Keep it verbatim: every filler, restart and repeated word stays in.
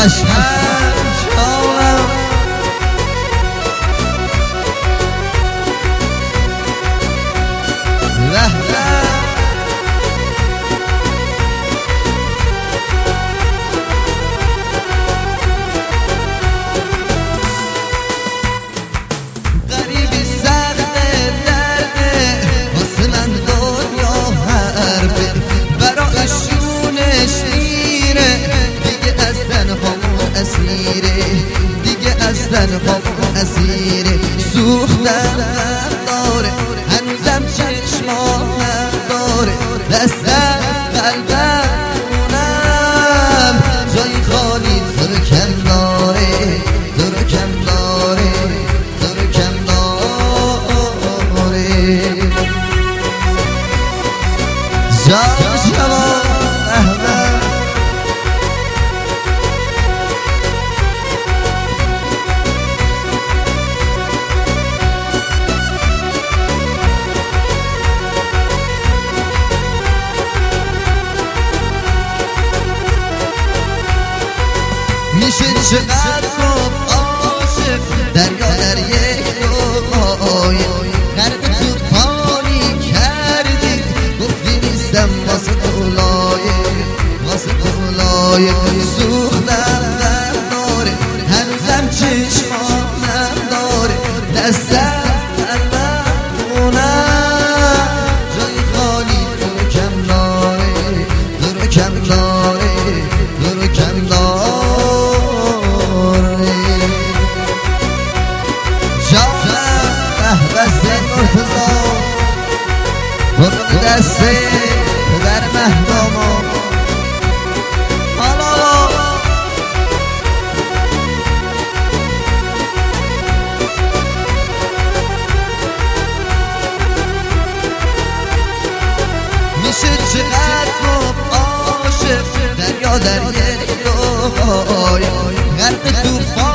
قشنگ شامم غریبی سخت درده واسه من دنیا حرفه برای شونش میره دیگه از تنهامون اسیره دیگه از تنهامون اسیره سوختم داره هنوزم چشمام داره دستم قلبم اونم جایی خالی تو رو کم داره تو رو کم داره تو رو کم داره جان شما احمد میشه چقدر گفت عاشق دریا در یک دوهای غرق توفانی کردی گفتی نیستم واسه تو لایق واسه تو لایق سوختم داره هنوزم چشمانم داره دستم قلبم خونم جای خالی تو رو کم داره تو رو کم داره تو رو کم داره خود دسته در مهداما حالا میشه چقدر گفت عاشق دریا در یک دوهای غرق توفان